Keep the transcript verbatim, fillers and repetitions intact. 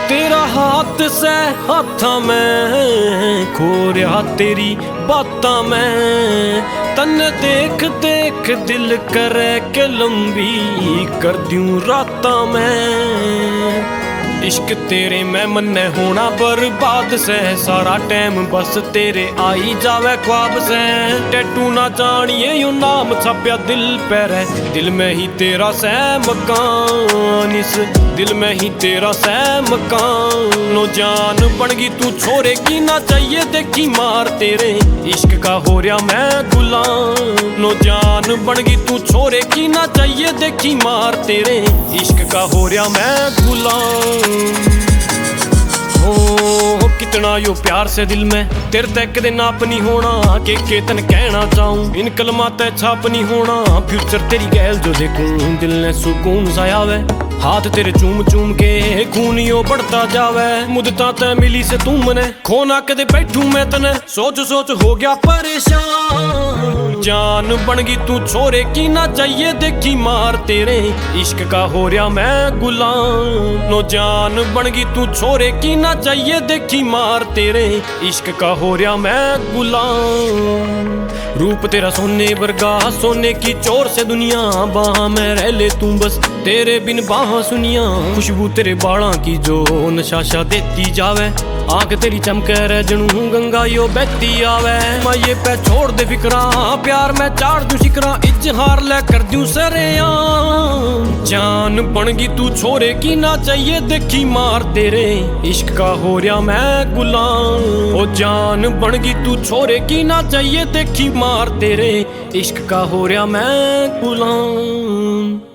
तेरा हाथ से हाथा मैं खो रहा तेरी बातां मैं तन देख देख दिल करे के लंबी कर दूं रातां मैं इश्क तेरे मैं मन्ने होना बर्बाद से सारा टाइम बस तेरे आई जावे ख्वाब से टैटू ना जानिए यो नाम छाप्या दिल पर है दिल में ही तेरा सै मकान इस दिल में ही तेरा सै मकान नो जान बन गई तू छोरे की ना चाहिए देखी मार तेरे इश्क का हो रहा मैं गुलाम नो जान बन गई तू छोरे की ना चाहिए देखी मार तेरे इश्क का हो रहा मैं गुलाम हो कितना यो प्यार से दिल में तेरे तक दे नाप नहीं होना के के तन कहना चाहूं इन कलमा ते छाप नहीं होना फ्यूचर तेरी गैल जो देखूं दिल ने सुकून सा आवे हाथ तेरे चूम चूम के खून यो बढ़ता जावे मुद्दता ते मिली से तू मने खोना कदे बैठूं मैं तने सोच सोच हो गया परेशान जान बन गई तू छोरे की ना चाहिए देखी मार तेरे इश्क का हो रहा मैं गुलाम नो जान बन गई तू छोरे की ना चाहिए देखी मार तेरे इश्क का हो रहा मैं गुलाम रूप तेरा सोने वर्गा सोने की चोर से दुनिया बाह में रह ले तू बस तेरे बिन बाह सुनिया खुशबू तेरे बाड़ा की जो नशाशा देती जावे आंख तेरी चमके रजनू गंगा यो बहती आवे मैं ये पे छोड़ दे फिकरा प्यार मैं चार दूं शिकरा इजहार ले कर दूं सरेआम जान बन गई तू छोरे की ना चाहिए देखी मार तेरे इश्क का हो रहा मैं गुलाम ओ जान बन गई तू छोरे की ना चाहिए देखी मार तेरे इश्क का हो रहा मैं गुलाम।